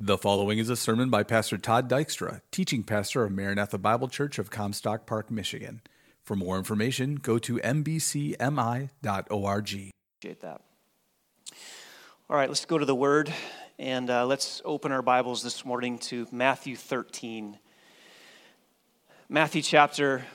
The following is a sermon by Pastor Todd Dykstra, teaching pastor of Maranatha Bible Church of Comstock Park, Michigan. For more information, go to mbcmi.org. Appreciate that. All right, let's go to the Word, and let's open our Bibles this morning to Matthew 13. Matthew chapter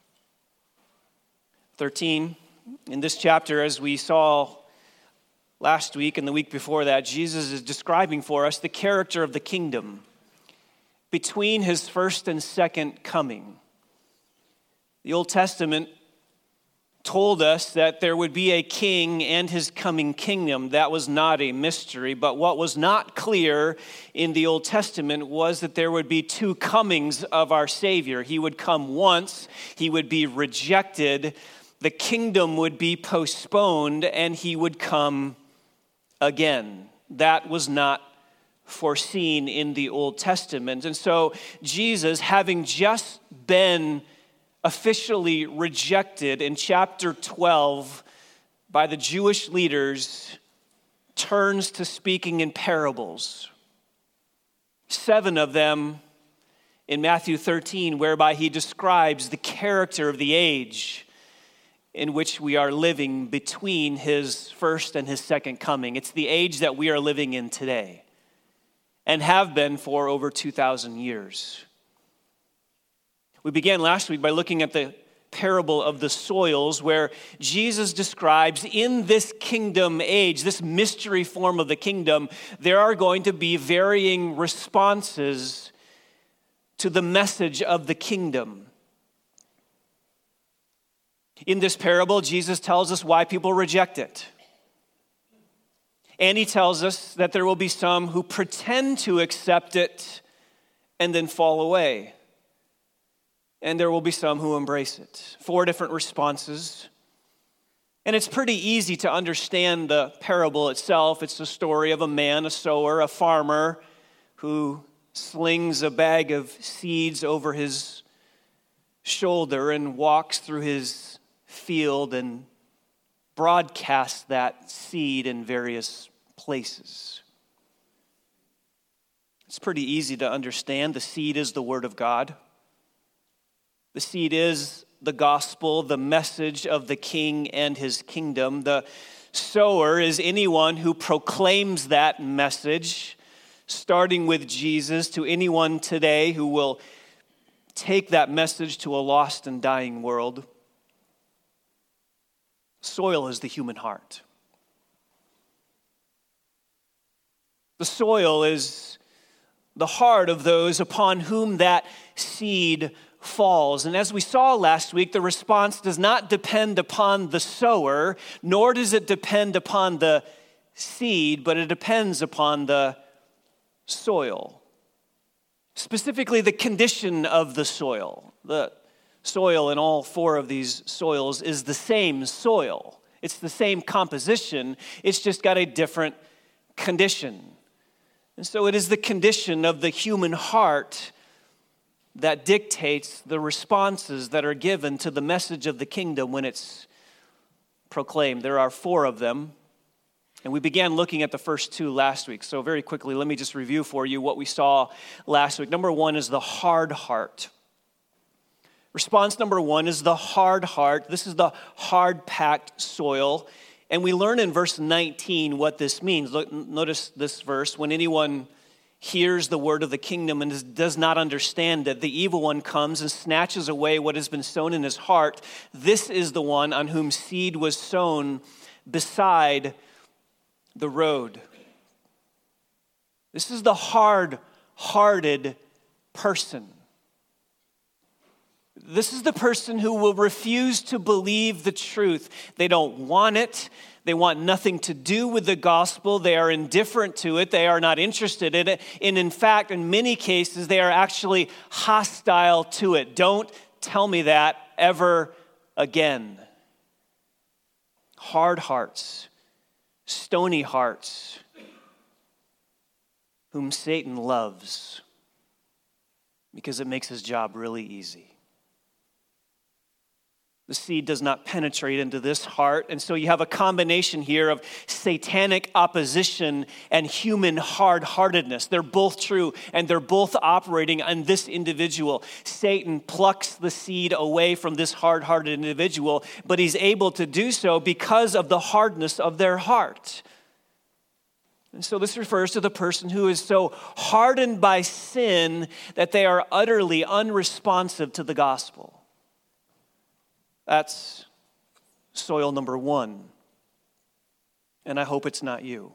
13. In this chapter, as we saw last week and the week before that, Jesus is describing for us the character of the kingdom between his first and second coming. The Old Testament told us that there would be a king and his coming kingdom. That was not a mystery, but what was not clear in the Old Testament was that there would be two comings of our Savior. He would come once, he would be rejected, the kingdom would be postponed, and he would come again. That was not foreseen in the Old Testament. And so Jesus, having just been officially rejected in chapter 12 by the Jewish leaders, turns to speaking in parables. 7 of them in Matthew 13, whereby he describes the character of the age in which we are living between his first and his second coming. It's the age that we are living in today and have been for over 2,000 years. We began last week by looking at the parable of the soils, where Jesus describes in this kingdom age, this mystery form of the kingdom, there are going to be varying responses to the message of the kingdom. In this parable, Jesus tells us why people reject it. And he tells us that there will be some who pretend to accept it and then fall away. And there will be some who embrace it. 4 different responses. And it's pretty easy to understand the parable itself. It's the story of a man, a sower, a farmer, who slings a bag of seeds over his shoulder and walks through his field and broadcasts that seed in various places. It's pretty easy to understand. The seed is the Word of God. The seed is the gospel, the message of the King and his kingdom. The sower is anyone who proclaims that message, starting with Jesus, to anyone today who will take that message to a lost and dying world. Soil is the human heart. The soil is the heart of those upon whom that seed falls. And as we saw last week, the response does not depend upon the sower, nor does it depend upon the seed, but it depends upon the soil. Specifically, the condition of the soil. The soil in all 4 of these soils is the same soil. It's the same composition. It's just got a different condition. And so it is the condition of the human heart that dictates the responses that are given to the message of the kingdom when it's proclaimed. There are 4 of them. And we began looking at the first 2 last week. So very quickly, let me just review for you what we saw last week. Number 1 is the hard heart. Response number 1 is the hard heart. This is the hard-packed soil. And we learn in verse 19 what this means. Look, notice this verse. When anyone hears the word of the kingdom and does not understand it, the evil one comes and snatches away what has been sown in his heart. This is the one on whom seed was sown beside the road. This is the hard-hearted person. This is the person who will refuse to believe the truth. They don't want it. They want nothing to do with the gospel. They are indifferent to it. They are not interested in it. And in fact, in many cases, they are actually hostile to it. Don't tell me that ever again. Hard hearts, stony hearts, whom Satan loves because it makes his job really easy. The seed does not penetrate into this heart. And so you have a combination here of satanic opposition and human hard-heartedness. They're both true, and they're both operating on this individual. Satan plucks the seed away from this hard-hearted individual, but he's able to do so because of the hardness of their heart. And so this refers to the person who is so hardened by sin that they are utterly unresponsive to the gospel. That's soil number one. And I hope it's not you.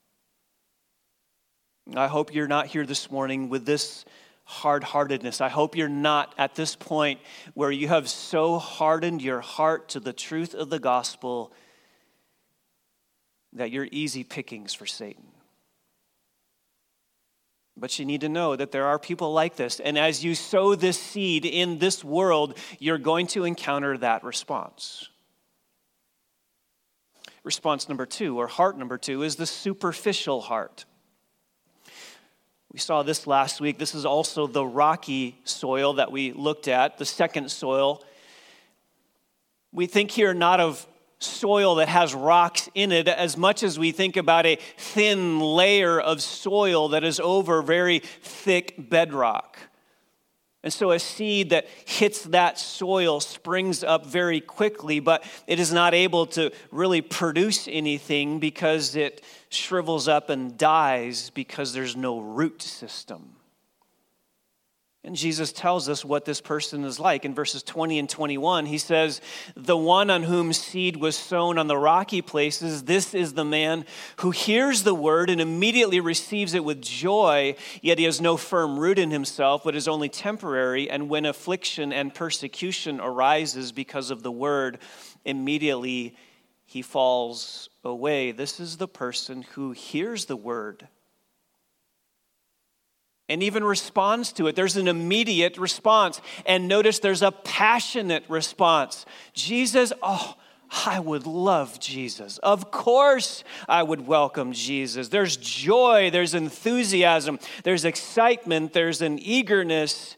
I hope you're not here this morning with this hard-heartedness. I hope you're not at this point where you have so hardened your heart to the truth of the gospel that you're easy pickings for Satan. But you need to know that there are people like this. And as you sow this seed in this world, you're going to encounter that response. Response number two, or heart number two, is the superficial heart. We saw this last week. This is also the rocky soil that we looked at, the second soil. We think here not of soil that has rocks in it as much as we think about a thin layer of soil that is over very thick bedrock. And so a seed that hits that soil springs up very quickly, but it is not able to really produce anything because it shrivels up and dies because there's no root system. And Jesus tells us what this person is like. In verses 20 and 21, he says, "The one on whom seed was sown on the rocky places, this is the man who hears the word and immediately receives it with joy, yet he has no firm root in himself, but is only temporary. And when affliction and persecution arises because of the word, immediately he falls away." This is the person who hears the word and even responds to it. There's an immediate response. And notice there's a passionate response. Jesus, I would love Jesus. Of course I would welcome Jesus. There's joy, there's enthusiasm, there's excitement, there's an eagerness,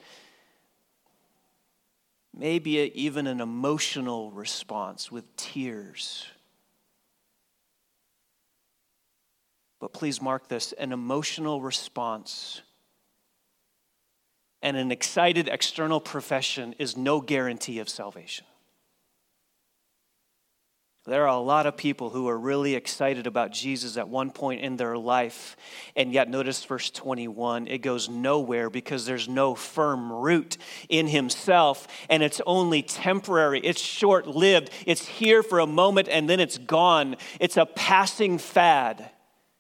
maybe even an emotional response with tears. But please mark this, an emotional response and an excited external profession is no guarantee of salvation. There are a lot of people who are really excited about Jesus at one point in their life, and yet notice verse 21, it goes nowhere because there's no firm root in himself, and it's only temporary, it's short-lived, it's here for a moment and then it's gone. It's a passing fad.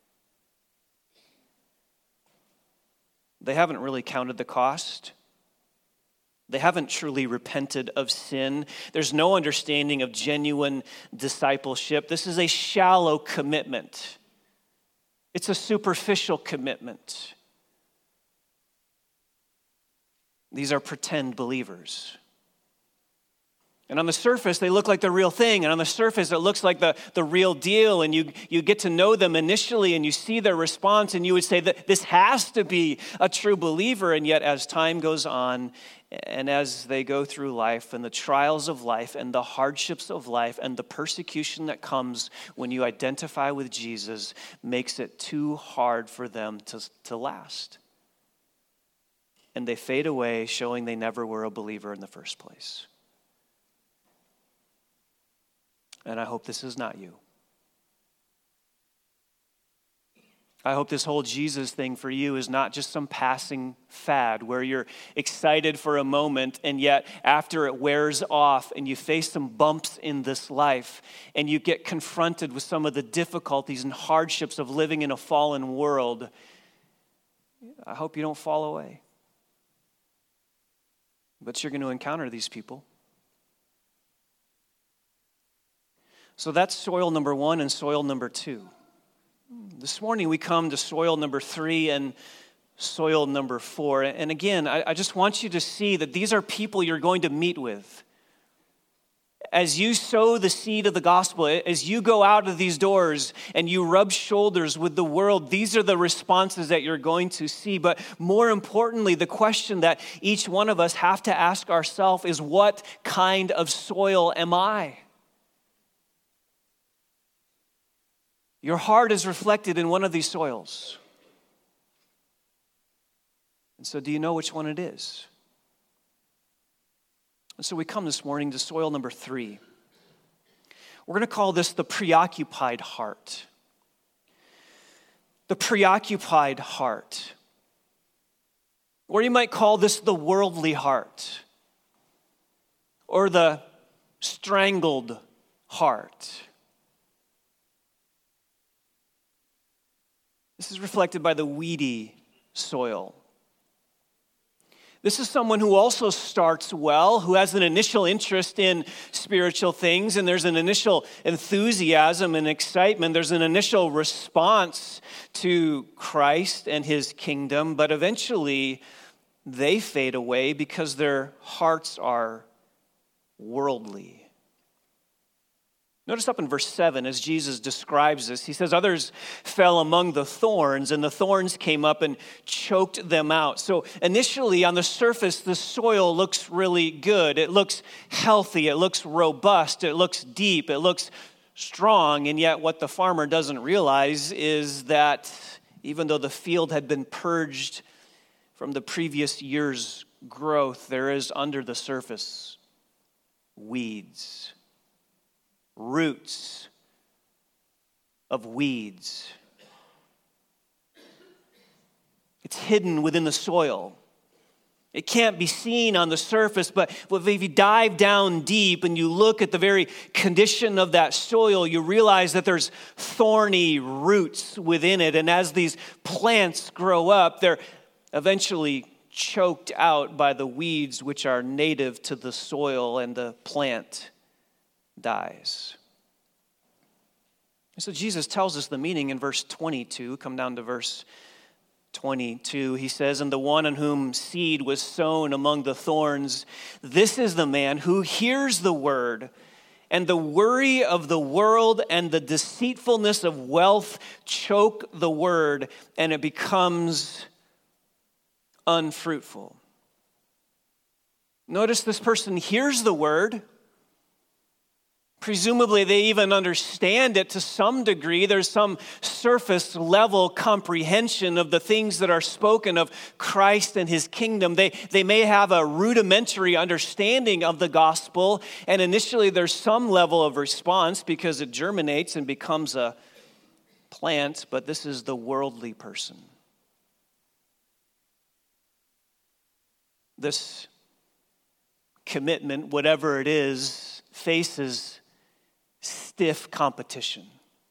They haven't really counted the cost. They haven't truly repented of sin. There's no understanding of genuine discipleship. This is a shallow commitment. It's a superficial commitment. These are pretend believers. And on the surface, they look like the real thing. And on the surface, it looks like the real deal. And you get to know them initially and you see their response and you would say that this has to be a true believer. And yet as time goes on and as they go through life and the trials of life and the hardships of life and the persecution that comes when you identify with Jesus makes it too hard for them to last. And they fade away, showing they never were a believer in the first place. And I hope this is not you. I hope this whole Jesus thing for you is not just some passing fad where you're excited for a moment and yet after it wears off and you face some bumps in this life and you get confronted with some of the difficulties and hardships of living in a fallen world, I hope you don't fall away. But you're going to encounter these people. So that's soil number one and soil number two. This morning we come to soil number three and soil number four. And again, I just want you to see that these are people you're going to meet with. As you sow the seed of the gospel, as you go out of these doors and you rub shoulders with the world, these are the responses that you're going to see. But more importantly, the question that each one of us have to ask ourselves is, what kind of soil am I? Your heart is reflected in one of these soils. And so do you know which one it is? And so we come this morning to soil number 3. We're going to call this the preoccupied heart. The preoccupied heart. Or you might call this the worldly heart. Or the strangled heart. This is reflected by the weedy soil. This is someone who also starts well, who has an initial interest in spiritual things, and there's an initial enthusiasm and excitement. There's an initial response to Christ and his kingdom, but eventually they fade away because their hearts are worldly. Notice up in verse 7, as Jesus describes this, he says, others fell among the thorns, and the thorns came up and choked them out. So initially, on the surface, the soil looks really good. It looks healthy. It looks robust. It looks deep. It looks strong. And yet what the farmer doesn't realize is that even though the field had been purged from the previous year's growth, there is under the surface weeds. Roots of weeds. It's hidden within the soil. It can't be seen on the surface, but if you dive down deep and you look at the very condition of that soil, you realize that there's thorny roots within it. And as these plants grow up, they're eventually choked out by the weeds which are native to the soil, and the plant dies. And so Jesus tells us the meaning in verse 22. Come down to verse 22. He says, and the one on whom seed was sown among the thorns, this is the man who hears the word, and the worry of the world and the deceitfulness of wealth choke the word, and it becomes unfruitful. Notice this person hears the word. Presumably, they even understand it to some degree. There's some surface level comprehension of the things that are spoken of Christ and his kingdom. They may have a rudimentary understanding of the gospel, and initially there's some level of response because it germinates and becomes a plant, but this is the worldly person. This commitment, whatever it is, faces stiff competition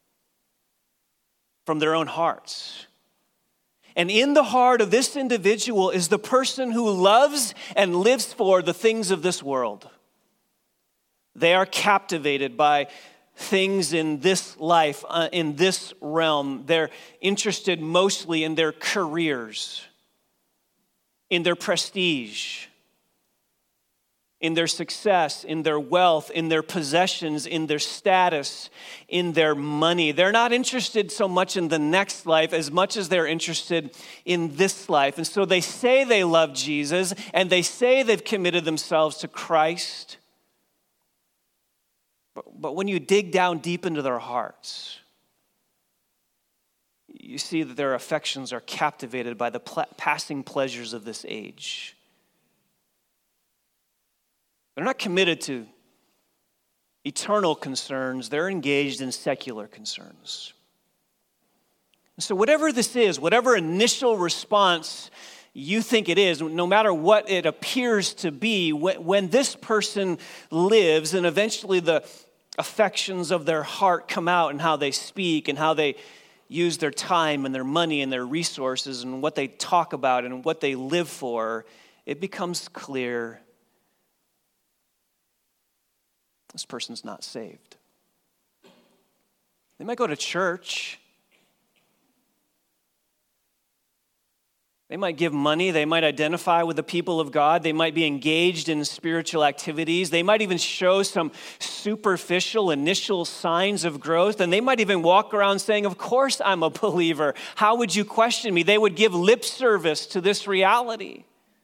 from their own hearts. And in the heart of this individual is the person who loves and lives for the things of this world. They are captivated by things in this life, in this realm. They're interested mostly in their careers, in their prestige, in their success, in their wealth, in their possessions, in their status, in their money. They're not interested so much in the next life as much as they're interested in this life. And so they say they love Jesus, and they say they've committed themselves to Christ. But when you dig down deep into their hearts, you see that their affections are captivated by the passing pleasures of this age. They're not committed to eternal concerns. They're engaged in secular concerns. And so whatever this is, whatever initial response you think it is, no matter what it appears to be, when this person lives and eventually the affections of their heart come out in how they speak and how they use their time and their money and their resources and what they talk about and what they live for, it becomes clear this person's not saved. They might go to church. They might give money. They might identify with the people of God. They might be engaged in spiritual activities. They might even show some superficial initial signs of growth. And they might even walk around saying, of course I'm a believer. How would you question me? They would give lip service to this reality.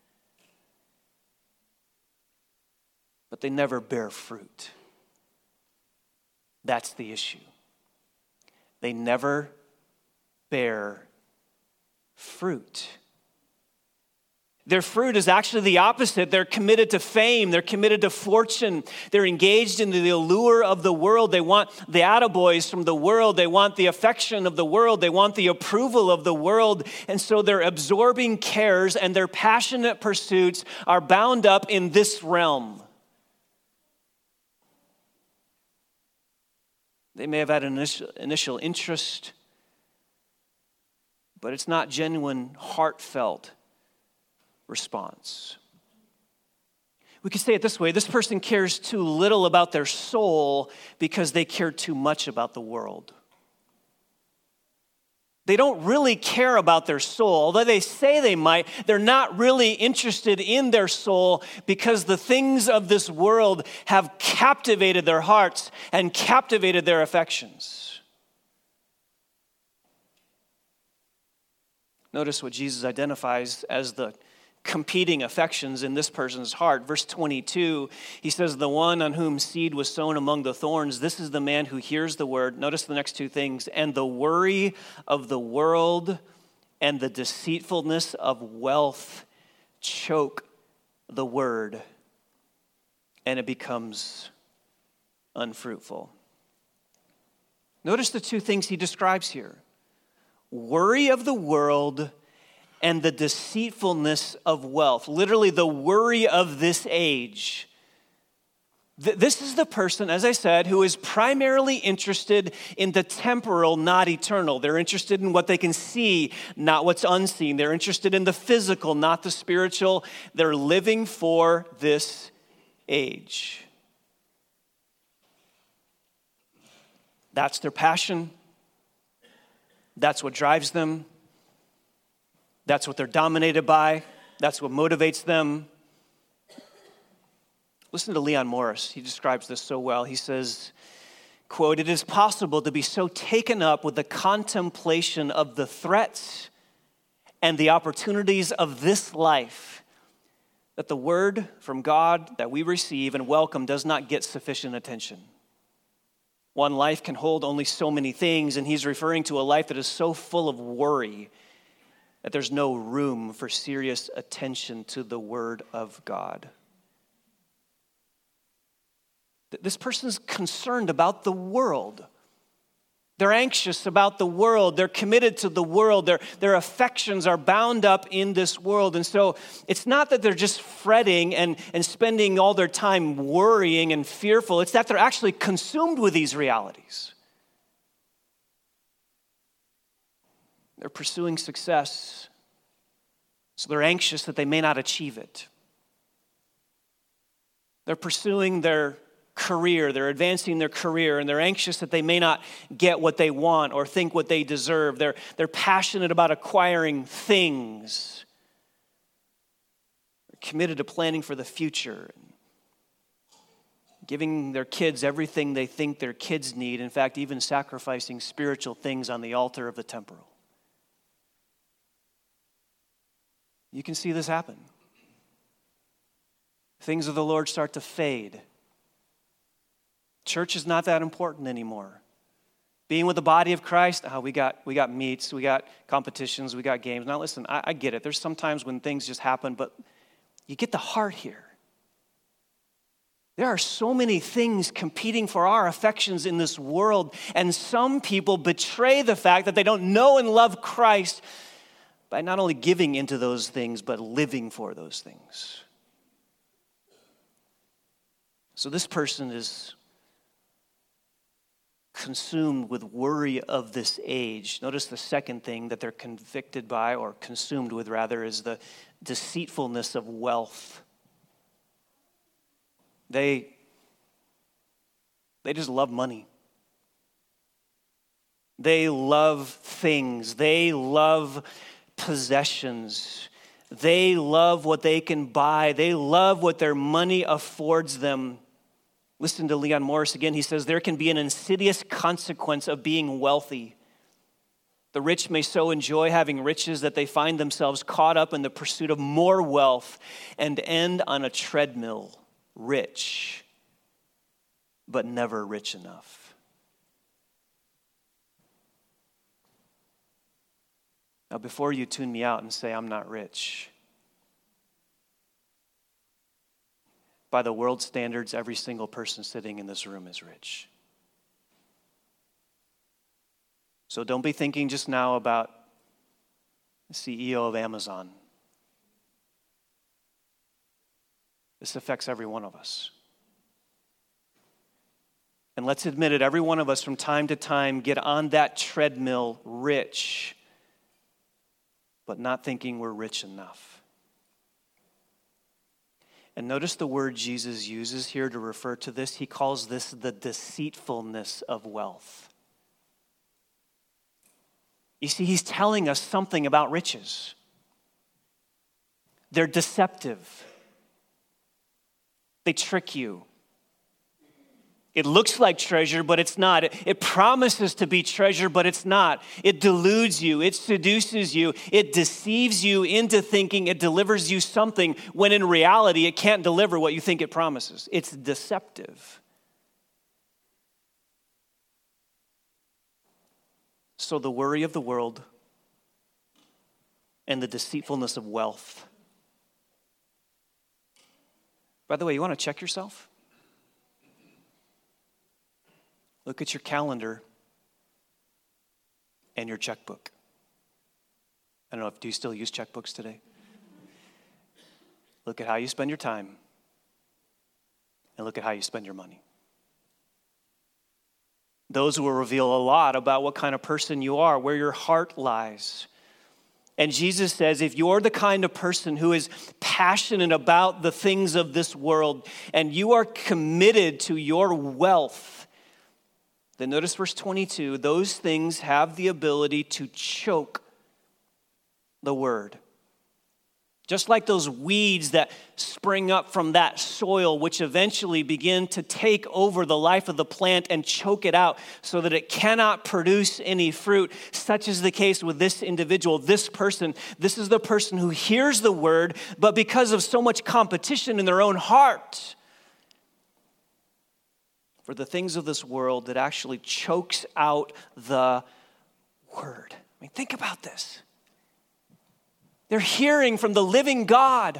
But they never bear fruit. That's the issue. They never bear fruit. Their fruit is actually the opposite. They're committed to fame. They're committed to fortune. They're engaged in the allure of the world. They want the attaboys from the world. They want the affection of the world. They want the approval of the world. And so their absorbing cares and their passionate pursuits are bound up in this realm. They may have had an initial interest, but it's not genuine, heartfelt response. We could say it this way: this person cares too little about their soul because they care too much about the world. They don't really care about their soul. Although they say they might, they're not really interested in their soul because the things of this world have captivated their hearts and captivated their affections. Notice what Jesus identifies as the competing affections in this person's heart. Verse 22, he says, the one on whom seed was sown among the thorns, this is the man who hears the word. Notice the next two things. And the worry of the world and the deceitfulness of wealth choke the word, and it becomes unfruitful. Notice the two things he describes here. Worry of the world and the deceitfulness of wealth. Literally, the worry of this age. This is the person, as I said, who is primarily interested in the temporal, not eternal. They're interested in what they can see, not what's unseen. They're interested in the physical, not the spiritual. They're living for this age. That's their passion. That's what drives them. That's what they're dominated by. That's what motivates them. Listen to Leon Morris. He describes this so well. He says, quote, "It is possible to be so taken up with the contemplation of the threats and the opportunities of this life that the word from God that we receive and welcome does not get sufficient attention. One life can hold only so many things," and he's referring to a life that is so full of worry that there's no room for serious attention to the word of God. This person's concerned about the world. They're anxious about the world. They're committed to the world. Their affections are bound up in this world. And so it's not that they're just fretting and spending all their time worrying and fearful. It's that they're actually consumed with these realities. They're pursuing success, so they're anxious that they may not achieve it. They're pursuing their career, they're advancing their career, and they're anxious that they may not get what they want or think what they deserve. They're passionate about acquiring things. They're committed to planning for the future, giving their kids everything they think their kids need, in fact, even sacrificing spiritual things on the altar of the temporal. You can see this happen. Things of the Lord start to fade. Church is not that important anymore. Being with the body of Christ, we got meets, we got competitions, we got games. Now listen, I get it. There's some times when things just happen, but you get the heart here. There are so many things competing for our affections in this world, and some people betray the fact that they don't know and love Christ by not only giving into those things, but living for those things. So this person is consumed with worry of this age. Notice the second thing that they're convicted by, or consumed with rather, is the deceitfulness of wealth. They just love money. They love things. They love possessions. They love what they can buy. They love what their money affords them. Listen to Leon Morris again. He says, there can be an insidious consequence of being wealthy. The rich may so enjoy having riches that they find themselves caught up in the pursuit of more wealth and end on a treadmill, rich, but never rich enough. Now, before you tune me out and say I'm not rich, by the world's standards, every single person sitting in this room is rich. So don't be thinking just now about the CEO of Amazon. This affects every one of us. And let's admit it, every one of us from time to time get on that treadmill rich, but not thinking we're rich enough. And notice the word Jesus uses here to refer to this. He calls this the deceitfulness of wealth. You see, he's telling us something about riches. They're deceptive. They trick you. It looks like treasure, but it's not. It promises to be treasure, but it's not. It deludes you. It seduces you. It deceives you into thinking it delivers you something when in reality it can't deliver what you think it promises. It's deceptive. So the worry of the world and the deceitfulness of wealth. By the way, you want to check yourself? Look at your calendar and your checkbook. I don't know, do you still use checkbooks today? Look at how you spend your time and look at how you spend your money. Those will reveal a lot about what kind of person you are, where your heart lies. And Jesus says, if you're the kind of person who is passionate about the things of this world and you are committed to your wealth, then notice verse 22, those things have the ability to choke the word. Just like those weeds that spring up from that soil, which eventually begin to take over the life of the plant and choke it out so that it cannot produce any fruit. Such is the case with this individual, this person. This is the person who hears the word, but because of so much competition in their own heart for the things of this world, that actually chokes out the word. I mean, think about this. They're hearing from the living God.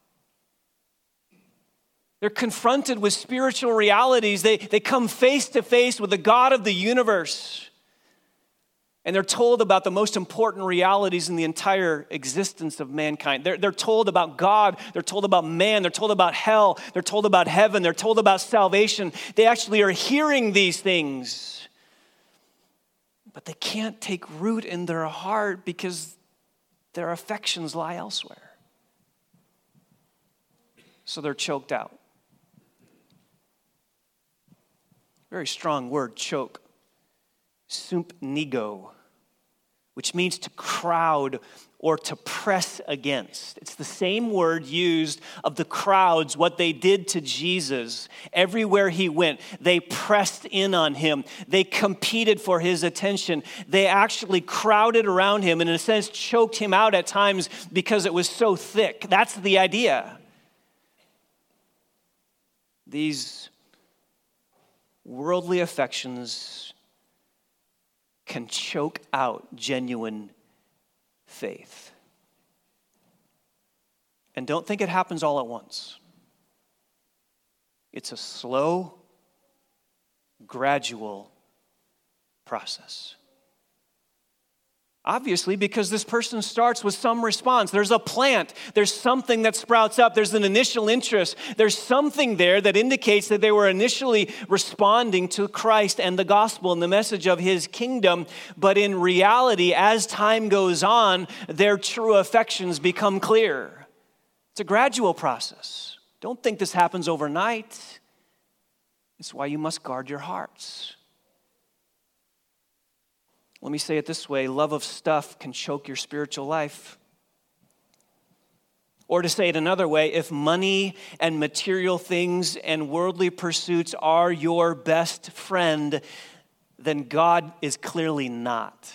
They're confronted with spiritual realities. They come face to face with the God of the universe. And they're told about the most important realities in the entire existence of mankind. They're told about God. They're told about man. They're told about hell. They're told about heaven. They're told about salvation. They actually are hearing these things. But they can't take root in their heart because their affections lie elsewhere. So they're choked out. Very strong word, choke. Sumpnigo, which means to crowd or to press against. It's the same word used of the crowds, what they did to Jesus. Everywhere he went, they pressed in on him. They competed for his attention. They actually crowded around him and in a sense choked him out at times because it was so thick. That's the idea. These worldly affections can choke out genuine faith. And don't think it happens all at once. It's a slow, gradual process. Obviously, because this person starts with some response. There's a plant. There's something that sprouts up. There's an initial interest. There's something there that indicates that they were initially responding to Christ and the gospel and the message of his kingdom. But in reality, as time goes on, their true affections become clear. It's a gradual process. Don't think this happens overnight. It's why you must guard your hearts. Let me say it this way: love of stuff can choke your spiritual life. Or to say it another way, if money and material things and worldly pursuits are your best friend, then God is clearly not.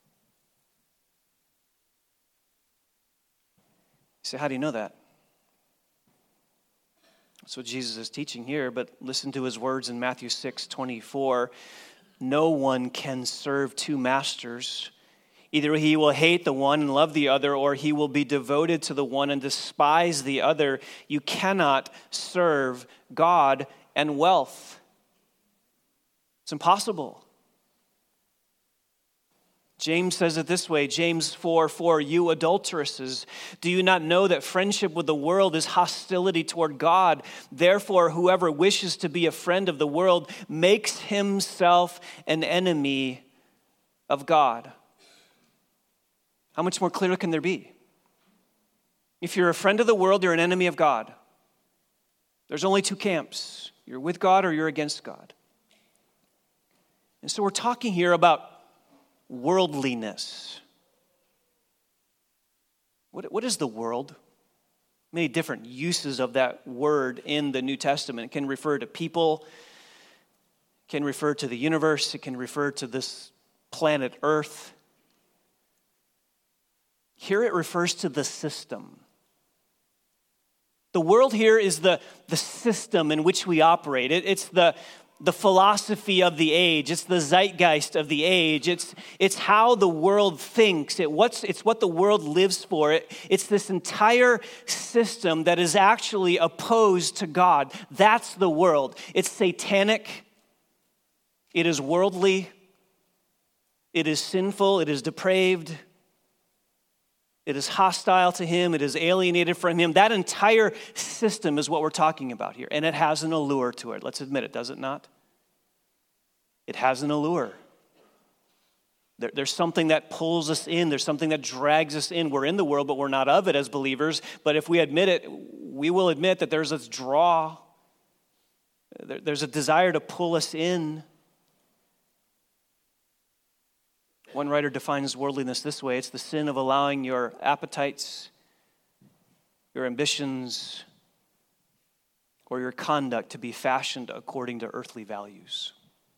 So how do you know that? That's what Jesus is teaching here, but listen to his words in Matthew 6:24. No one can serve two masters. Either he will hate the one and love the other, or he will be devoted to the one and despise the other. You cannot serve God and wealth. It's impossible. James says it this way, James 4:4, you adulteresses, do you not know that friendship with the world is hostility toward God? Therefore, whoever wishes to be a friend of the world makes himself an enemy of God. How much more clear can there be? If you're a friend of the world, you're an enemy of God. There's only two camps. You're with God or you're against God. And so we're talking here about worldliness. What is the world? Many different uses of that word in the New Testament. It can refer to people, it can refer to the universe, it can refer to this planet Earth. Here it refers to the system. The world here is the system in which we operate. It's the philosophy of the age. It's the zeitgeist of the age. It's how the world thinks. It's what the world lives for. It's this entire system that is actually opposed to God. That's the world. It's satanic. It is worldly. It is sinful. It is depraved. It is hostile to him. It is alienated from him. That entire system is what we're talking about here. And it has an allure to it. Let's admit it, does it not? It has an allure. There's something that pulls us in. There's something that drags us in. We're in the world, but we're not of it as believers. But if we admit it, we will admit that there's this draw. There's a desire to pull us in. One writer defines worldliness this way: it's the sin of allowing your appetites, your ambitions, or your conduct to be fashioned according to earthly values.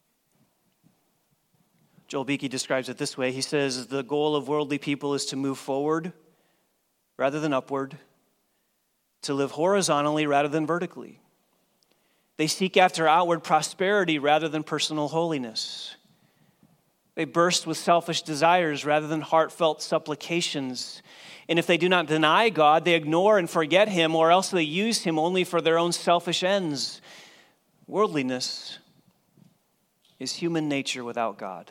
Joel Beeke describes it this way. He says, the goal of worldly people is to move forward rather than upward, to live horizontally rather than vertically. They seek after outward prosperity rather than personal holiness. They burst with selfish desires rather than heartfelt supplications. And if they do not deny God, they ignore and forget him, or else they use him only for their own selfish ends. Worldliness is human nature without God.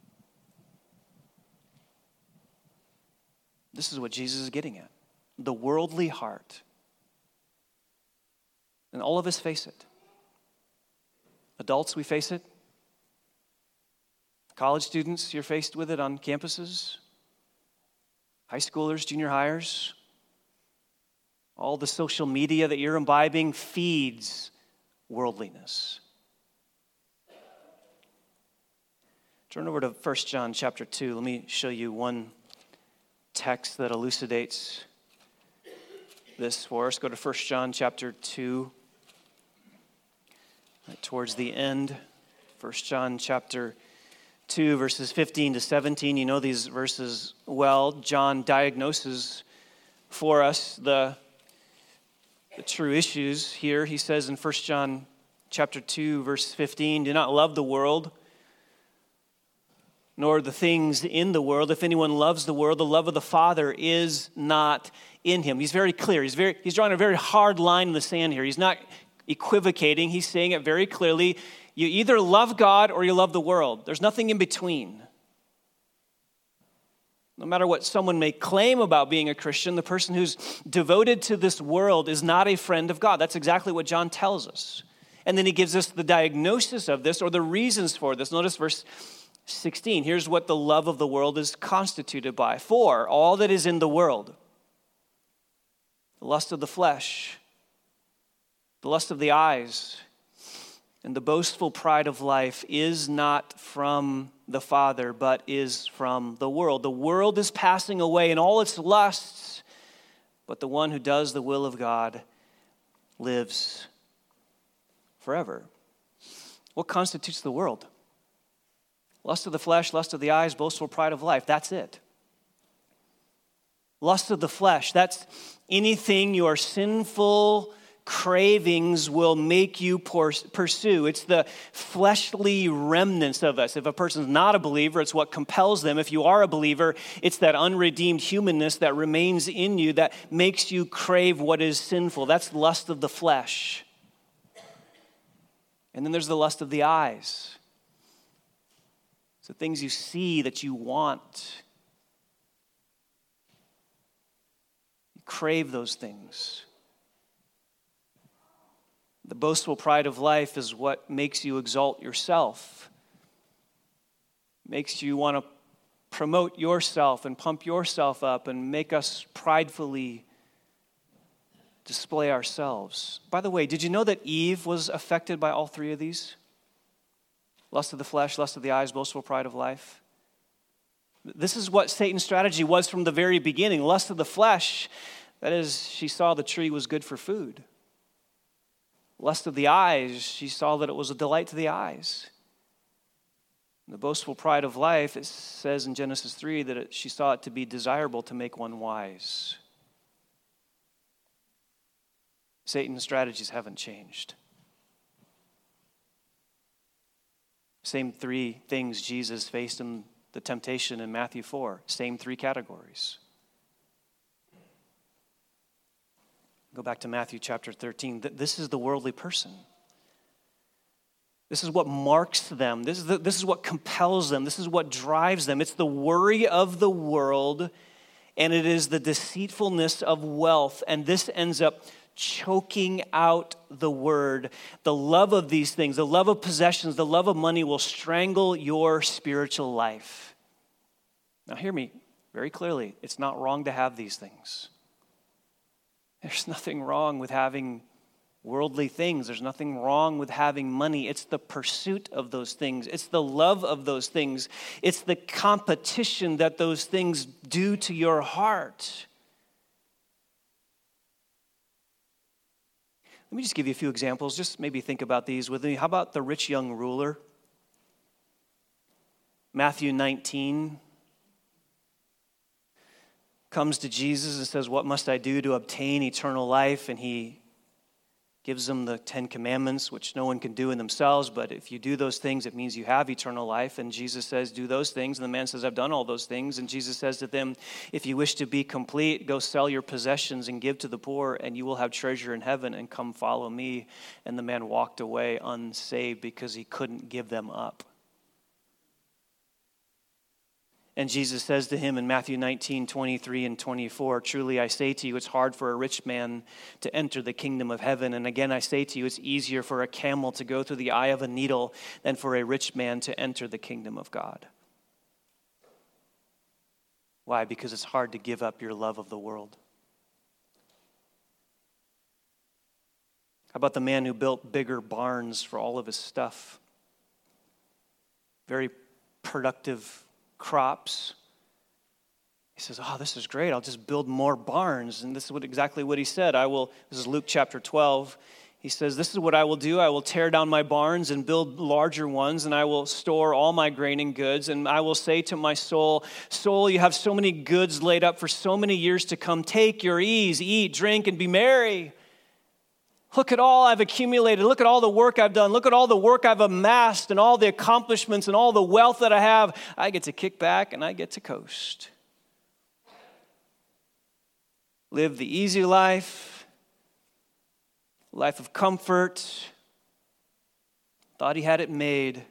This is what Jesus is getting at. The worldly heart. And all of us face it. Adults, we face it. College students, you're faced with it on campuses. High schoolers, junior hires. All the social media that you're imbibing feeds worldliness. Turn over to 1 John chapter 2. Let me show you one text that elucidates this for us. Go to 1 John chapter 2. Towards the end, 1 John chapter 2, verses 15 to 17. You know these verses well. John diagnoses for us the true issues here. He says in 1 John chapter 2, verse 15, do not love the world, nor the things in the world. If anyone loves the world, the love of the Father is not in him. He's very clear. He's drawing a very hard line in the sand here. He's not equivocating. He's saying it very clearly. You either love God or you love the world. There's nothing in between. No matter what someone may claim about being a Christian, the person who's devoted to this world is not a friend of God. That's exactly what John tells us. And then he gives us the diagnosis of this, or the reasons for this. Notice verse 16. Here's what the love of the world is constituted by. For all that is in the world, the lust of the flesh, the lust of the eyes, And the boastful pride of life is not from the Father, but is from the world. The world is passing away in all its lusts, but the one who does the will of God lives forever. What constitutes the world? Lust of the flesh, lust of the eyes, boastful pride of life. That's it. Lust of the flesh, that's anything your sinful cravings will make you pursue. It's the fleshly remnants of us. If a person's not a believer, it's what compels them. If you are a believer, it's that unredeemed humanness that remains in you that makes you crave what is sinful. That's lust of the flesh. And then there's the lust of the eyes. It's the things you see that you want. You crave those things. The boastful pride of life is what makes you exalt yourself, makes you want to promote yourself and pump yourself up and make us pridefully display ourselves. By the way, did you know that Eve was affected by all three of these? Lust of the flesh, lust of the eyes, boastful pride of life. This is what Satan's strategy was from the very beginning. Lust of the flesh, that is, she saw the tree was good for food. Lust of the eyes, she saw that it was a delight to the eyes. The boastful pride of life, it says in Genesis 3 that she saw it to be desirable to make one wise. Satan's strategies haven't changed. Same three things Jesus faced in the temptation in Matthew 4. Same three categories. Go back to Matthew chapter 13. This is the worldly person. This is what marks them. This is what compels them. This is what drives them. It's the worry of the world, and it is the deceitfulness of wealth. And this ends up choking out the word. The love of these things, the love of possessions, the love of money will strangle your spiritual life. Now hear me very clearly. It's not wrong to have these things. There's nothing wrong with having worldly things. There's nothing wrong with having money. It's the pursuit of those things. It's the love of those things. It's the competition that those things do to your heart. Let me just give you a few examples. Just maybe think about these with me. How about the rich young ruler? Matthew 19 comes to Jesus and says, "What must I do to obtain eternal life?" And he gives them the 10 Commandments, which no one can do in themselves, but if you do those things, it means you have eternal life. And Jesus says, do those things. And the man says, I've done all those things. And Jesus says to them, if you wish to be complete, go sell your possessions and give to the poor, and you will have treasure in heaven, and come follow me. And the man walked away unsaved because he couldn't give them up. And Jesus says to him in Matthew 19, 23 and 24, truly I say to you, it's hard for a rich man to enter the kingdom of heaven. And again, I say to you, it's easier for a camel to go through the eye of a needle than for a rich man to enter the kingdom of God. Why? Because it's hard to give up your love of the world. How about the man who built bigger barns for all of his stuff? Very productive crops. He says, oh, this is great. I'll just build more barns. And this is exactly what he said. This is Luke chapter 12. He says, this is what I will do. I will tear down my barns and build larger ones, and I will store all my grain and goods. And I will say to my soul, soul, you have so many goods laid up for so many years to come. Take your ease, eat, drink, and be merry. Look at all I've accumulated. Look at all the work I've done. Look at all the work I've amassed and all the accomplishments and all the wealth that I have. I get to kick back and I get to coast. Live the easy life, life of comfort. Thought he had it made.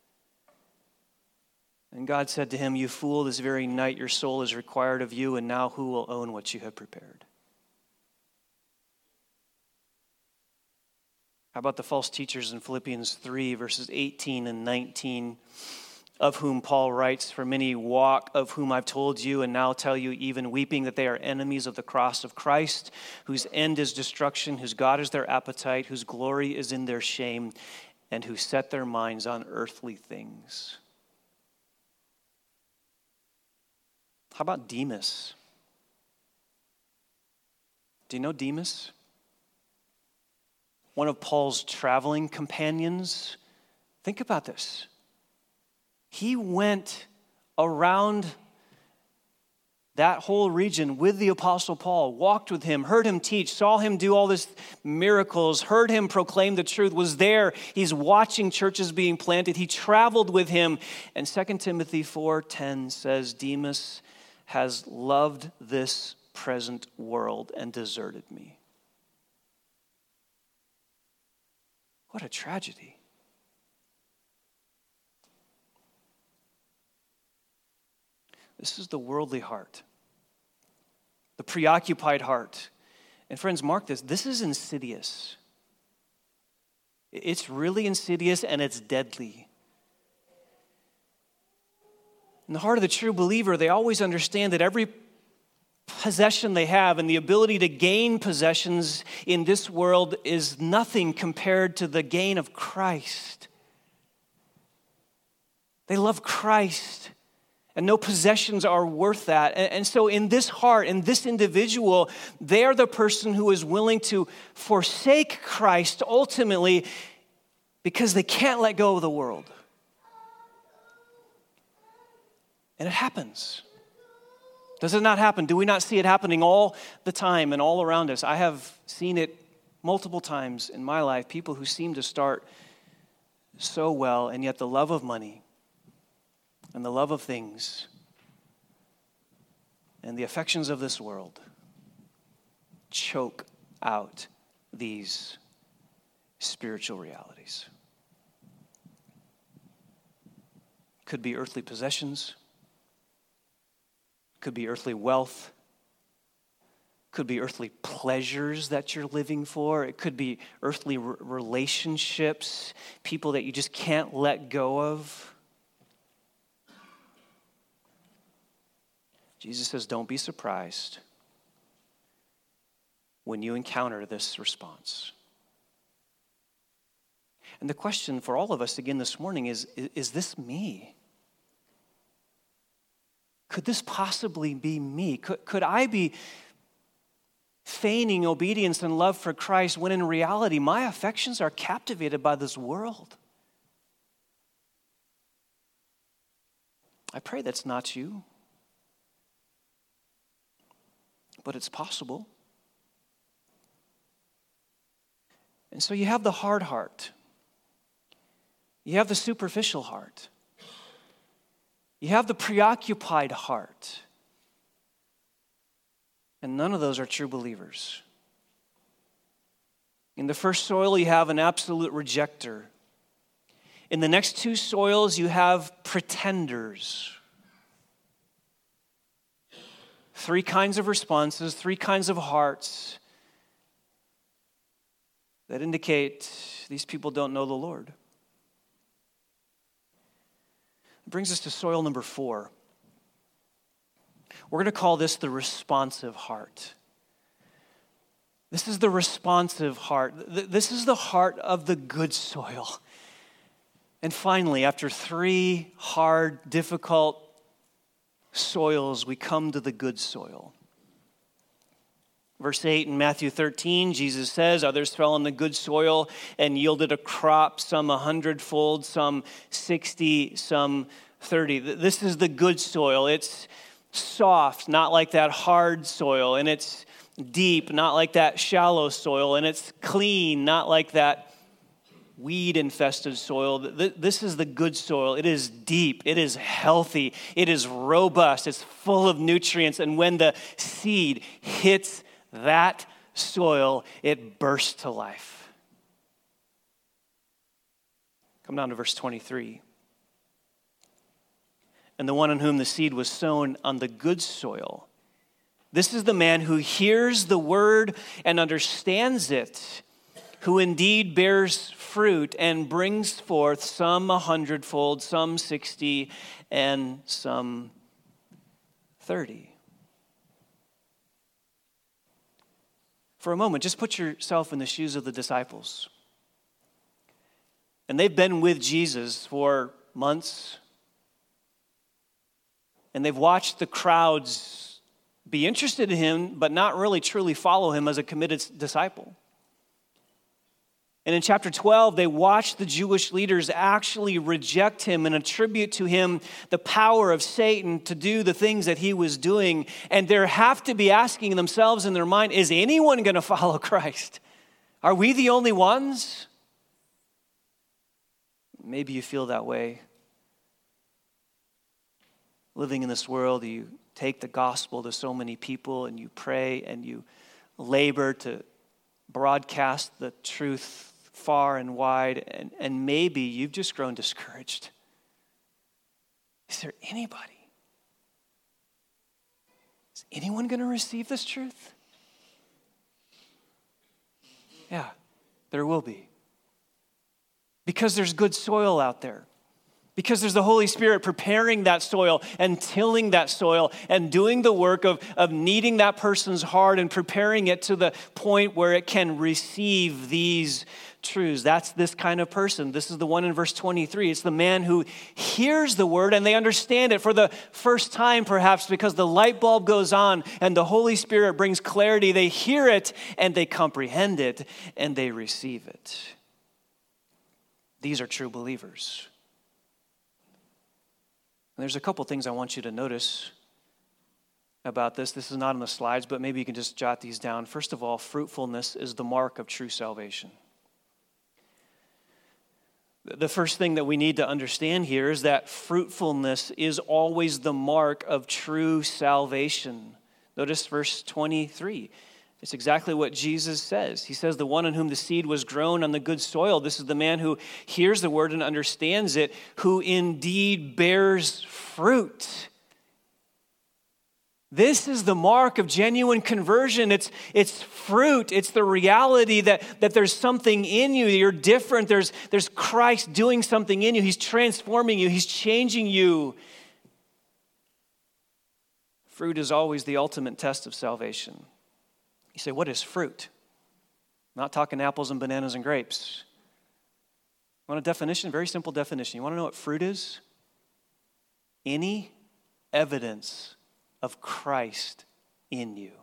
And God said to him, you fool, this very night your soul is required of you, and now who will own what you have prepared? How about the false teachers in Philippians 3, verses 18 and 19, of whom Paul writes, for many walk, of whom I've told you and now tell you, even weeping, that they are enemies of the cross of Christ, whose end is destruction, whose God is their appetite, whose glory is in their shame. and who set their minds on earthly things. How about Demas? Do you know Demas? One of Paul's traveling companions. Think about this. He went around that whole region with the Apostle Paul, walked with him, heard him teach, saw him do all these miracles, heard him proclaim the truth, was there. He's watching churches being planted. He traveled with him. And 2 Timothy 4:10 says, Demas has loved this present world and deserted me. What a tragedy. This is the worldly heart, the preoccupied heart. And friends, mark this. This is insidious. It's really insidious and it's deadly. In the heart of the true believer, they always understand that every possession they have and the ability to gain possessions in this world is nothing compared to the gain of Christ. They love Christ. And no possessions are worth that. And so in this heart, in this individual, they are the person who is willing to forsake Christ ultimately because they can't let go of the world. And it happens. Does it not happen? Do we not see it happening all the time and all around us? I have seen it multiple times in my life. People who seem to start so well, and yet the love of money and the love of things and the affections of this world choke out these spiritual realities. Could be earthly possessions, could be earthly wealth, could be earthly pleasures that you're living for. It could be earthly relationships, people that you just can't let go of. Jesus says, don't be surprised when you encounter this response. And the question for all of us again this morning is this me? Could this possibly be me? Could I be feigning obedience and love for Christ when in reality my affections are captivated by this world? I pray that's not you. But it's possible. And so you have the hard heart. You have the superficial heart. You have the preoccupied heart. And none of those are true believers. In the first soil, you have an absolute rejecter. In the next two soils, you have pretenders. Three kinds of responses, three kinds of hearts that indicate these people don't know the Lord. It brings us to soil number 4. We're going to call this the responsive heart. This is the responsive heart. This is the heart of the good soil. And finally, after 3 hard, difficult soils, we come to the good soil. Verse 8 in Matthew 13, Jesus says, others fell on the good soil and yielded a crop, some 100-fold, some 60, some 30. This is the good soil. It's soft, not like that hard soil, and it's deep, not like that shallow soil, and it's clean, not like that weed-infested soil. This is the good soil. It is deep. It is healthy. It is robust. It's full of nutrients. And when the seed hits that soil, it bursts to life. Come down to verse 23. And the one on whom the seed was sown on the good soil, this is the man who hears the word and understands it, who indeed bears fruit and brings forth some 100-fold, some 60, and some 30. For a moment, just put yourself in the shoes of the disciples. And they've been with Jesus for months. And they've watched the crowds be interested in him, but not really truly follow him as a committed disciple. And in chapter 12, they watched the Jewish leaders actually reject him and attribute to him the power of Satan to do the things that he was doing. And they have to be asking themselves in their mind, is anyone going to follow Christ? Are we the only ones? Maybe you feel that way. Living in this world, you take the gospel to so many people and you pray and you labor to broadcast the truth far and wide, and maybe you've just grown discouraged. Is there anybody? Is anyone going to receive this truth? Yeah, there will be. Because there's good soil out there. Because there's the Holy Spirit preparing that soil and tilling that soil and doing the work of kneading that person's heart and preparing it to the point where it can receive these truths. That's this kind of person. This is the one in verse 23. It's the man who hears the word and they understand it for the first time, perhaps because the light bulb goes on and the Holy Spirit brings clarity. They hear it and they comprehend it and they receive it. These are true believers. And there's a couple things I want you to notice about this. This is not on the slides, but maybe you can just jot these down. First of all, fruitfulness is the mark of true salvation. The first thing that we need to understand here is that fruitfulness is always the mark of true salvation. Notice verse 23. It's exactly what Jesus says. He says, the one in whom the seed was grown on the good soil, this is the man who hears the word and understands it, who indeed bears fruit. This is the mark of genuine conversion. It's fruit. It's the reality that there's something in you. You're different. There's Christ doing something in you. He's transforming you. He's changing you. Fruit is always the ultimate test of salvation. You say, what is fruit? I'm not talking apples and bananas and grapes. You want a definition? Very simple definition. You want to know what fruit is? Any evidence of Christ in you.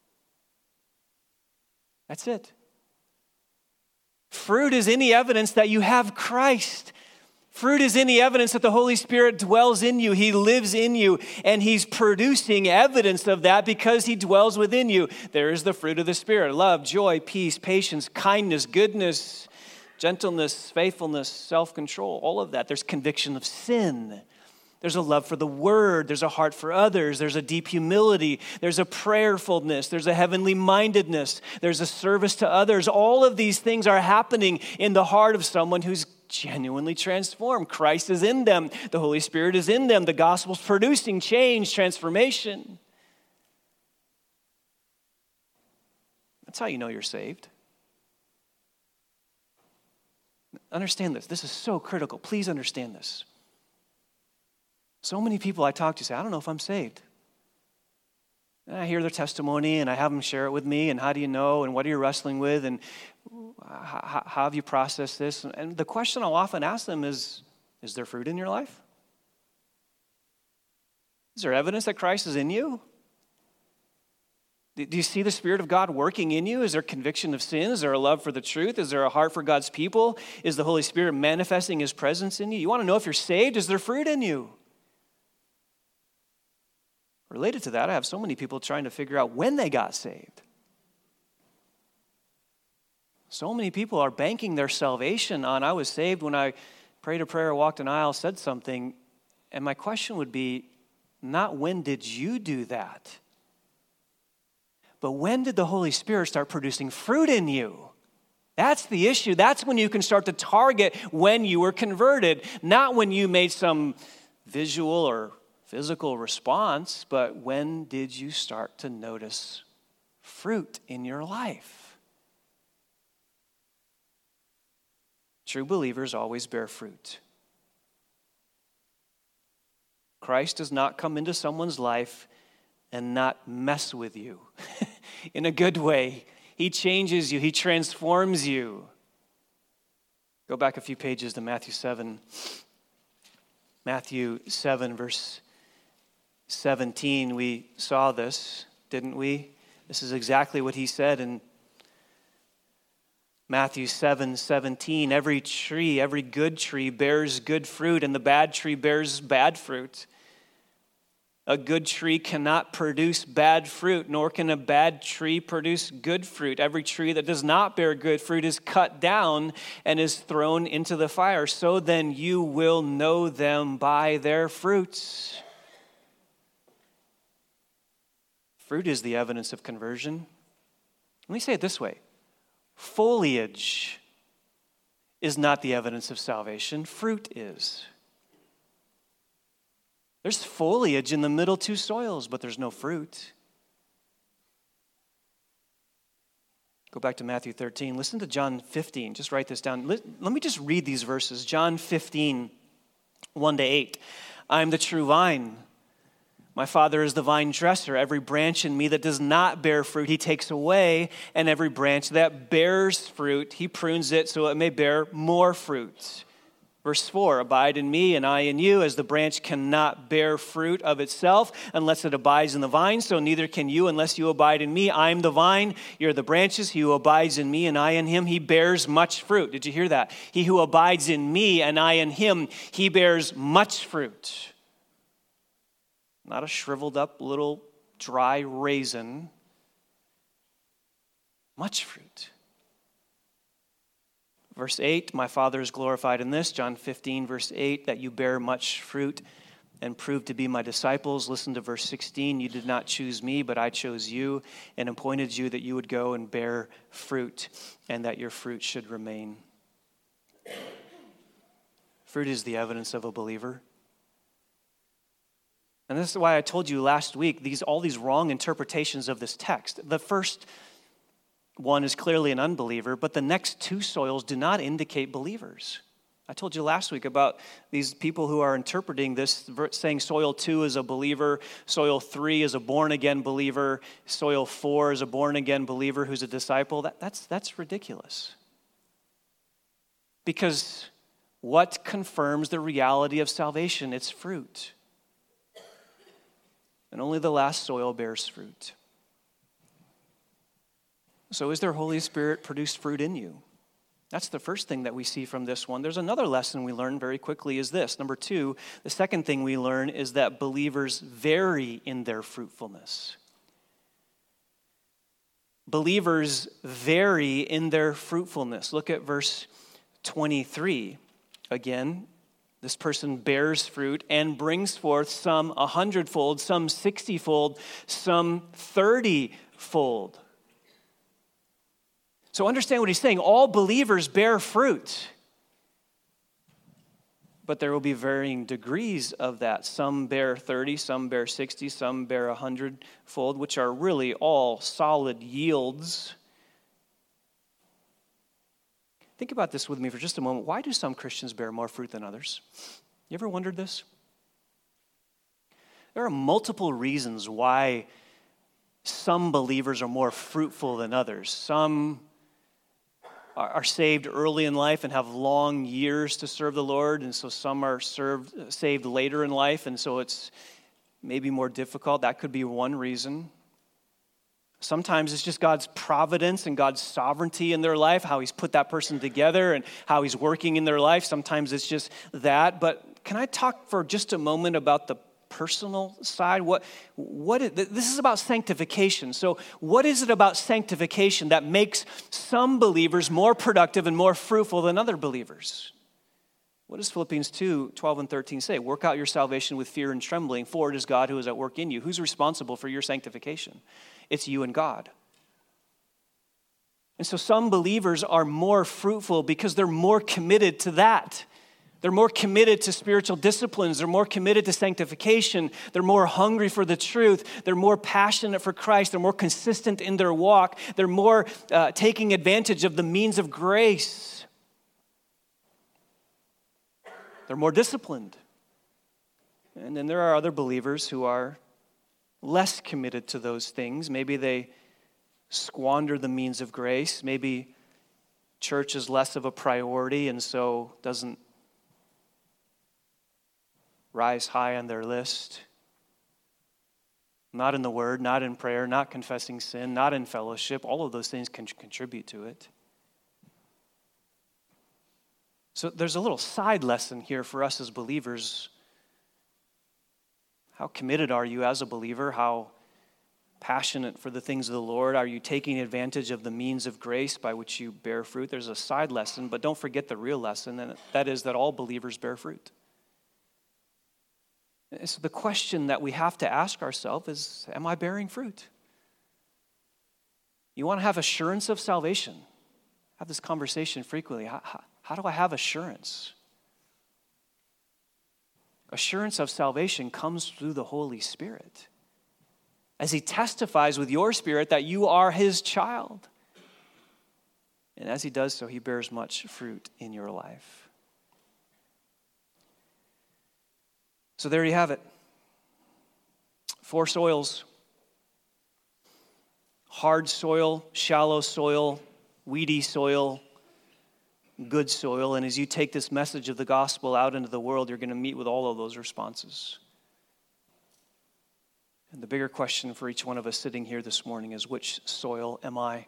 That's it. Fruit is any evidence that you have Christ. Fruit is any evidence that the Holy Spirit dwells in you. He lives in you, and He's producing evidence of that because He dwells within you. There is the fruit of the Spirit: love, joy, peace, patience, kindness, goodness, gentleness, faithfulness, self-control, all of that. There's conviction of sin. There's a love for the Word. There's a heart for others. There's a deep humility. There's a prayerfulness. There's a heavenly mindedness. There's a service to others. All of these things are happening in the heart of someone who's genuinely transformed. Christ is in them. The Holy Spirit is in them. The gospel's producing change, transformation. That's how you know you're saved. Understand this. This is so critical. Please understand this. So many people I talk to say, I don't know if I'm saved. And I hear their testimony and I have them share it with me. And how do you know? And what are you wrestling with? And how have you processed this? And the question I'll often ask them is there fruit in your life? Is there evidence that Christ is in you? Do you see the Spirit of God working in you? Is there conviction of sin? Is there a love for the truth? Is there a heart for God's people? Is the Holy Spirit manifesting His presence in you? You want to know if you're saved? Is there fruit in you? Related to that, I have so many people trying to figure out when they got saved. So many people are banking their salvation on, I was saved when I prayed a prayer, walked an aisle, said something. And my question would be, not when did you do that? But when did the Holy Spirit start producing fruit in you? That's the issue. That's when you can start to target when you were converted, not when you made some visual or physical response, but when did you start to notice fruit in your life? True believers always bear fruit. Christ does not come into someone's life and not mess with you in a good way. He changes you. He transforms you. Go back a few pages to Matthew 7. Matthew 7, verse 17. We saw this, didn't we? This is exactly what he said in Matthew 7:17. Every tree, every good tree bears good fruit, and the bad tree bears bad fruit. A good tree cannot produce bad fruit, nor can a bad tree produce good fruit. Every tree that does not bear good fruit is cut down and is thrown into the fire. So then you will know them by their fruits. Fruit is the evidence of conversion. Let me say it this way. Foliage is not the evidence of salvation. Fruit is. There's foliage in the middle two soils, but there's no fruit. Go back to Matthew 13. Listen to John 15. Just write this down. Let me just read these verses. John 15, 1-8. I am the true vine. My Father is the vine dresser. Every branch in me that does not bear fruit, he takes away. And every branch that bears fruit, he prunes it so it may bear more fruit. Verse 4, abide in me and I in you, as the branch cannot bear fruit of itself unless it abides in the vine, so neither can you unless you abide in me. I am the vine, you're the branches. He who abides in me and I in him, he bears much fruit. Did you hear that? He who abides in me and I in him, he bears much fruit. Not a shriveled up little dry raisin. Much fruit. Verse 8, my Father is glorified in this. John 15, verse 8, that you bear much fruit and prove to be my disciples. Listen to verse 16. You did not choose me, but I chose you and appointed you that you would go and bear fruit and that your fruit should remain. Fruit is the evidence of a believer. And this is why I told you last week, all these wrong interpretations of this text. The first one is clearly an unbeliever, but the next two soils do not indicate believers. I told you last week about these people who are interpreting this, saying soil 2 is a believer, soil 3 is a born-again believer, soil 4 is a born-again believer who's a disciple. That's ridiculous. Because what confirms the reality of salvation? It's fruit. And only the last soil bears fruit. So is there Holy Spirit produced fruit in you? That's the first thing that we see from this one. There's another lesson we learn very quickly is this. Number 2, the second thing we learn is that believers vary in their fruitfulness. Believers vary in their fruitfulness. Look at verse 23. Again, this person bears fruit and brings forth some 100-fold, some 60-fold, some 30-fold. So understand what he's saying. All believers bear fruit. But there will be varying degrees of that. Some bear 30, some bear 60, some bear 100-fold, which are really all solid yields. Think about this with me for just a moment. Why do some Christians bear more fruit than others? You ever wondered this? There are multiple reasons why some believers are more fruitful than others. Some are saved early in life and have long years to serve the Lord, and so some are saved later in life, and so it's maybe more difficult. That could be one reason. Sometimes it's just God's providence and God's sovereignty in their life, how he's put that person together and how he's working in their life. Sometimes it's just that. But can I talk for just a moment about the personal side? This is about sanctification. So what is it about sanctification that makes some believers more productive and more fruitful than other believers? What does Philippians 2, 12 and 13 say? Work out your salvation with fear and trembling, for it is God who is at work in you. Who's responsible for your sanctification? It's you and God. And so some believers are more fruitful because they're more committed to that. They're more committed to spiritual disciplines. They're more committed to sanctification. They're more hungry for the truth. They're more passionate for Christ. They're more consistent in their walk. They're more taking advantage of the means of grace. They're more disciplined. And then there are other believers who are less committed to those things. Maybe they squander the means of grace. Maybe church is less of a priority and so doesn't rise high on their list. Not in the Word, not in prayer, not confessing sin, not in fellowship. All of those things can contribute to it. So there's a little side lesson here for us as believers. How committed are you as a believer? How passionate for the things of the Lord? Are you taking advantage of the means of grace by which you bear fruit? There's a side lesson, but don't forget the real lesson, and that is that all believers bear fruit. So the question that we have to ask ourselves is, am I bearing fruit? You want to have assurance of salvation? Have this conversation frequently. How do I have assurance? Assurance of salvation comes through the Holy Spirit, as He testifies with your spirit that you are His child. And as He does so, He bears much fruit in your life. So there you have it. 4 soils. Hard soil, shallow soil, weedy soil, good soil. And as you take this message of the gospel out into the world, you're going to meet with all of those responses. And the bigger question for each one of us sitting here this morning is, which soil am I?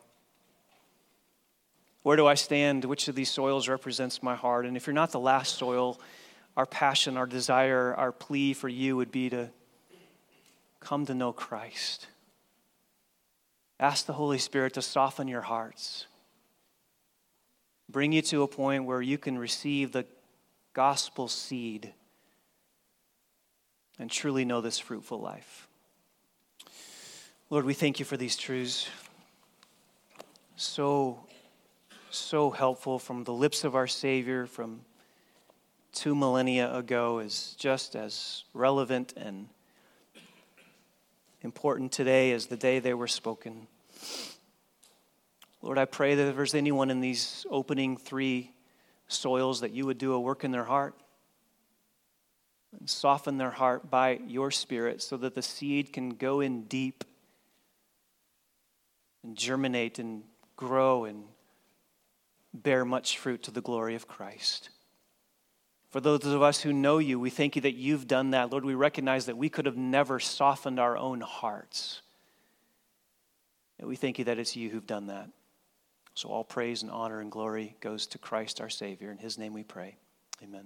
Where do I stand? Which of these soils represents my heart? And if you're not the last soil, our passion, our desire, our plea for you would be to come to know Christ. Ask the Holy Spirit to soften your hearts. Bring you to a point where you can receive the gospel seed and truly know this fruitful life. Lord, we thank you for these truths. So helpful from the lips of our Savior from 2 millennia ago, is just as relevant and important today as the day they were spoken. Lord, I pray that if there's anyone in these opening 3 soils, that you would do a work in their heart and soften their heart by your Spirit so that the seed can go in deep and germinate and grow and bear much fruit to the glory of Christ. For those of us who know you, we thank you that you've done that. Lord, we recognize that we could have never softened our own hearts. And we thank you that it's you who've done that. So all praise and honor and glory goes to Christ our Savior. In His name we pray. Amen.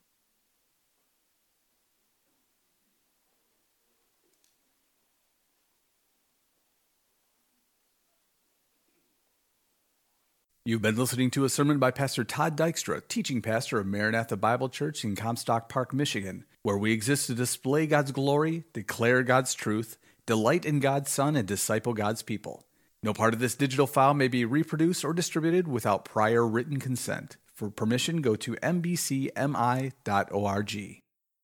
You've been listening to a sermon by Pastor Todd Dykstra, teaching pastor of Maranatha Bible Church in Comstock Park, Michigan, where we exist to display God's glory, declare God's truth, delight in God's Son, and disciple God's people. No part of this digital file may be reproduced or distributed without prior written consent. For permission, go to mbcmi.org.